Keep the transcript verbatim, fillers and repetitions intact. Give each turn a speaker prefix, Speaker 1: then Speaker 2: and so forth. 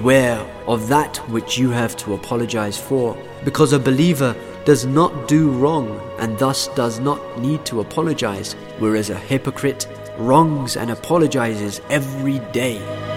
Speaker 1: beware of that which you have to apologize for, because a believer does not do wrong and thus does not need to apologize, whereas a hypocrite wrongs and apologizes every day.